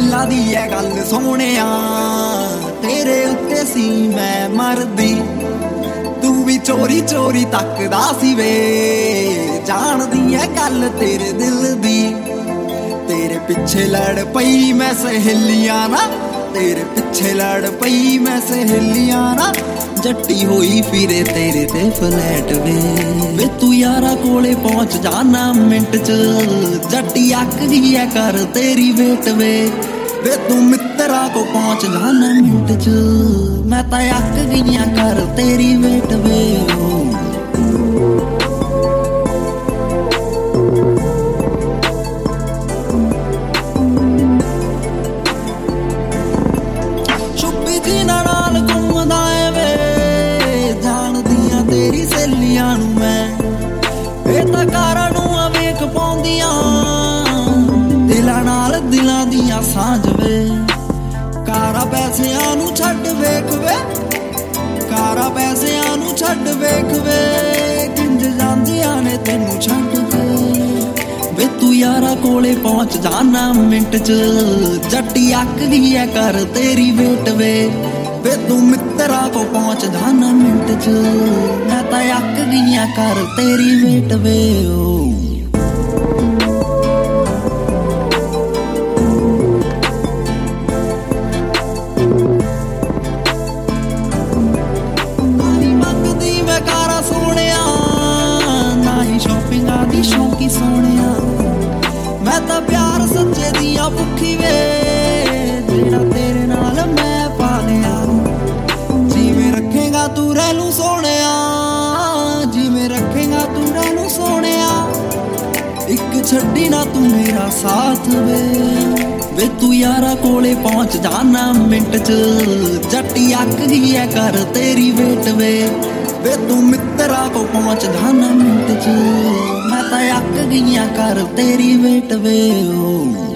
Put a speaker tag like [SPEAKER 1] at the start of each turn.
[SPEAKER 1] दिलां दी ऐ गल सोहणिया तेरे उत्ते सी मैं मरदी तू भी चोरी चोरी तकदा सी वे जानदी ऐ गल तेरे दिल दी तेरे पिछे लड़ पई मैं सहेलियां ना तेरे पिछे लड़ पई मैं सहेलियां ना जट्टी होई फिरे तेरे ते फ्लैट वे तू यारा कोले पहुंच जाना मिंट च जट्टी अक गई है कर तेरी वेट वे तू मित्रा को पहुंच जाना मिंट च मैं ता अक गई कर तेरी वेट वे तेरी सहेलियां नू मैं ए तां कारां नू वेख पाउंदियां दिलां नाल दिलां दियां सांझ वे कारां पैसियां नू छड्ड वेख वे कारां पैसियां नू छड्ड वेख वे किंज जांदियां ने तैनू छड्ड वे तू यारा कोले पहुंच जाना मिंट च जट्टी अक गई है कर तेरी वेट वे तू मित्रा को पहुंच जाना मिंट च मैं ता अक गई कर तेरी वेट वे नहीं मंगदी मैं कारा सोहणिया ना ही शॉपिंगा दी शौकी सोहणिया मैं ता प्यार सच्चे दियां भुखी वे जेड़ा तेरे नाल मैं पा लिया जिवें रखेगा तू रह लू सोहणिया जिवें रखेगा तू रह लू सोहणिया इक छड्डी ना तू मेरा साथ वे तू यारा कोले पहुंच जाना मिंट च जट्टी अक गई है कर तेरी वेट वे तू मित्रा को पहुंच जाना मिंट च मैं ता अक गई कर तेरी वेट वे